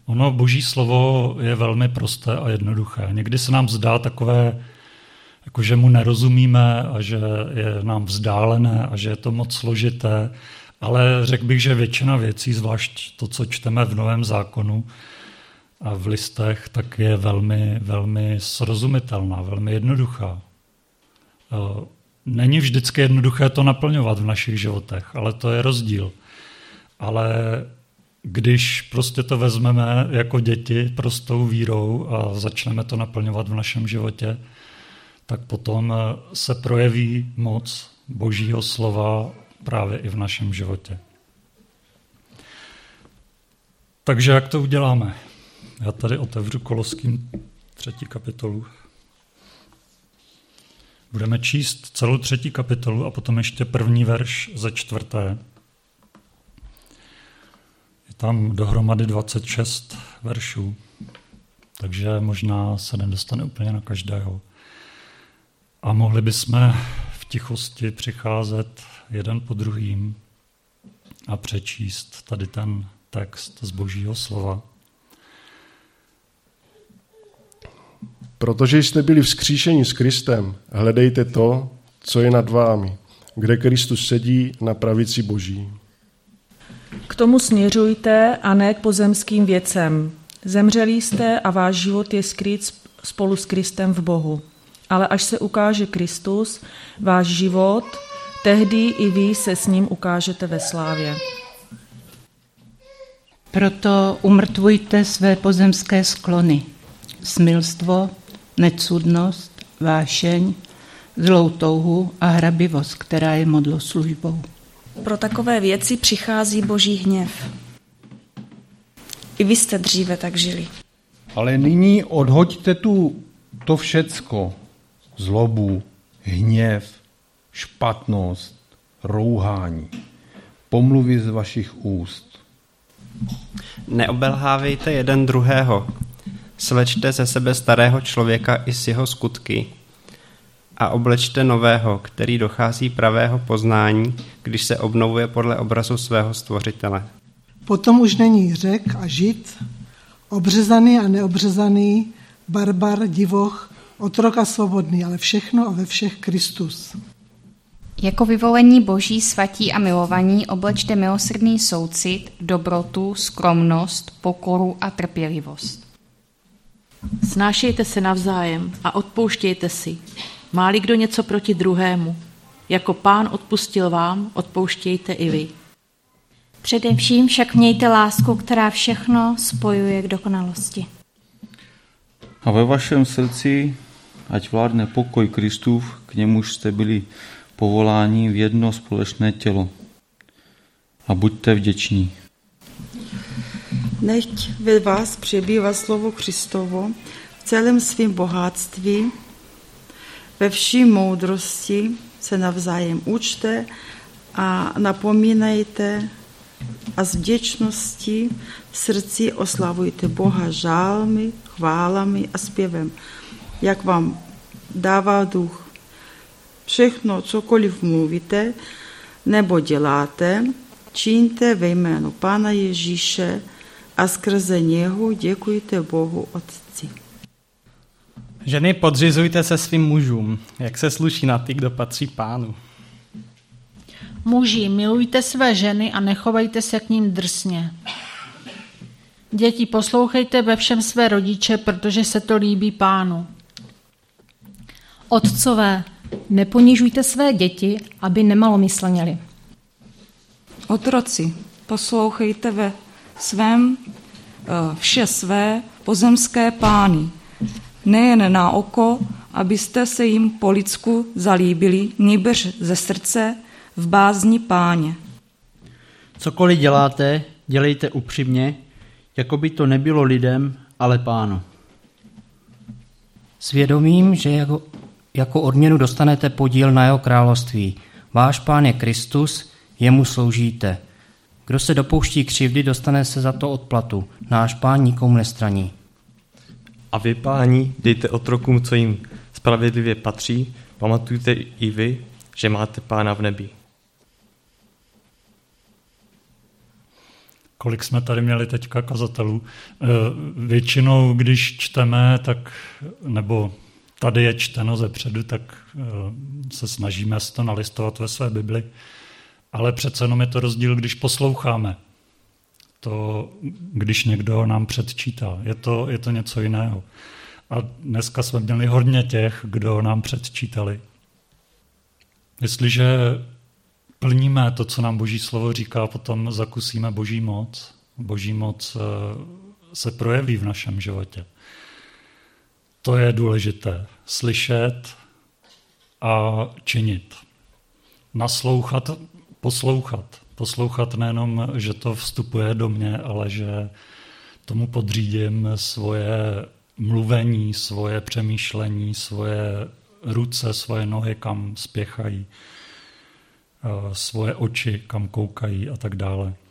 Ono Boží slovo je velmi prosté a jednoduché. Někdy se nám zdá takové, jako že mu nerozumíme a že je nám vzdálené a že je to moc složité, ale řekl bych, že většina věcí, zvlášť to, co čteme v Novém zákonu a v listech, tak je velmi, velmi srozumitelná, velmi jednoduchá. Není vždycky jednoduché to naplňovat v našich životech, ale to je rozdíl. Ale když prostě to vezmeme jako děti prostou vírou a začneme to naplňovat v našem životě, tak potom se projeví moc Božího slova právě i v našem životě. Takže jak to uděláme? Já tady otevřu Koloským 3. kapitolu. Budeme číst celou 3. kapitolu a potom ještě první verš ze 4. Je tam dohromady 26 veršů, takže možná se nedostane úplně na každého. A mohli bychom v tichosti přicházet jeden po druhým a přečíst tady ten text z Božího slova. Protože jste byli vzkříšeni s Kristem, hledejte to, co je nad vámi, kde Kristus sedí na pravici Boží. K tomu směřujte a ne k pozemským věcem. Zemřelí jste a váš život je skryt spolu s Kristem v Bohu. Ale až se ukáže Kristus, váš život, tehdy i vy se s ním ukážete ve slávě. Proto umrtvujte své pozemské sklony, smilstvo, necudnost, vášeň, zlou touhu a hrabivost, která je modloslužbou. Pro takové věci přichází Boží hněv. I vy jste dříve tak žili. Ale nyní odhoďte to všecko, zlobu, hněv, špatnost, rouhání, pomluvy z vašich úst. Neobelhávejte jeden druhého, slečte ze sebe starého člověka i s jeho skutky a oblečte nového, který dochází pravého poznání, když se obnovuje podle obrazu svého stvořitele. Potom už není Řek a Žid, obřezaný a neobřezaný, barbar, divoch, otrok a svobodný, ale všechno a ve všech Kristus. Jako vyvolení Boží, svatí a milovaní oblečte milosrdný soucit, dobrotu, skromnost, pokoru a trpělivost. Snášejte se navzájem a odpouštějte si. Má-li kdo něco proti druhému, jako Pán odpustil vám, odpouštějte i vy. Především však mějte lásku, která všechno spojuje k dokonalosti. A ve vašem srdci ať vládne pokoj Kristův, k němuž jste byli povoláni v jedno společné tělo. A buďte vděční. Nechť ve vás přebývá slovo Kristovo v celém svém bohatství, ve vší moudrosti se navzájem učte a napomínejte a z vděčnosti v srdci oslavujte Boha žálmy, chválami a zpěvem, jak vám dává duch. Všechno, cokoliv mluvíte nebo děláte, čiňte ve jménu Pána Ježíše a skrze něho děkujte Bohu Otci. Ženy, podřizujte se svým mužům, jak se sluší na ty, kdo patří Pánu. Muži, milujte své ženy a nechovejte se k ním drsně. Děti, poslouchejte ve všem své rodiče, protože se to líbí Pánu. Otcové, neponižujte své děti, aby nemalomyslněli. Otroci, poslouchejte ve svém vše své pozemské pány, nejen na oko, abyste se jim po lidsku zalíbili, nýbrž ze srdce v bázni Páně. Cokoliv děláte, dělejte upřímně, jako by to nebylo lidem, ale Pánu. Svědomím, že jako odměnu dostanete podíl na jeho království. Váš Pán je Kristus, jemu sloužíte. Kdo se dopouští křivdy, dostane se za to odplatu. Náš Pán nikomu nestraní. A vy, páni, dejte otrokům, co jim spravedlivě patří, pamatujte i vy, že máte Pána v nebi. kolik jsme tady měli teďka kazatelů. Většinou, když čteme, tak, nebo tady je čteno zepředu, tak se snažíme to nalistovat ve své Bibli. Ale přece jenom je to rozdíl, když posloucháme. To, když někdo nám předčítá. Je to něco jiného. A dneska jsme měli hodně těch, kdo nám předčítali. Jestliže plníme to, co nám Boží slovo říká, potom zakusíme Boží moc. Boží moc se projeví v našem životě. To je důležité. Slyšet a činit. Naslouchat, poslouchat. Poslouchat nejenom, že to vstupuje do mě, ale že tomu podřídím svoje mluvení, svoje přemýšlení, svoje ruce, svoje nohy, kam spěchají, svoje oči, kam koukají a tak dále.